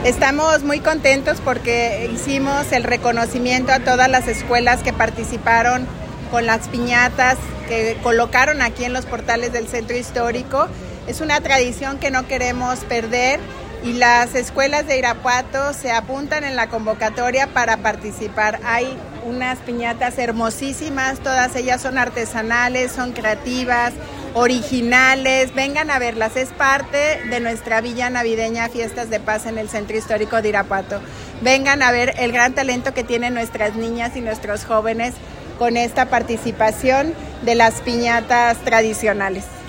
Estamos muy contentos porque hicimos el reconocimiento a todas las escuelas que participaron con las piñatas que colocaron aquí en los portales del Centro Histórico. Es una tradición que no queremos perder y las escuelas de Irapuato se apuntan en la convocatoria para participar. Hay unas piñatas hermosísimas, todas ellas son artesanales, son creativas, originales. Vengan a verlas, es parte de nuestra Villa Navideña Fiestas de Paz en el Centro Histórico de Irapuato. Vengan a ver el gran talento que tienen nuestras niñas y nuestros jóvenes con esta participación de las piñatas tradicionales.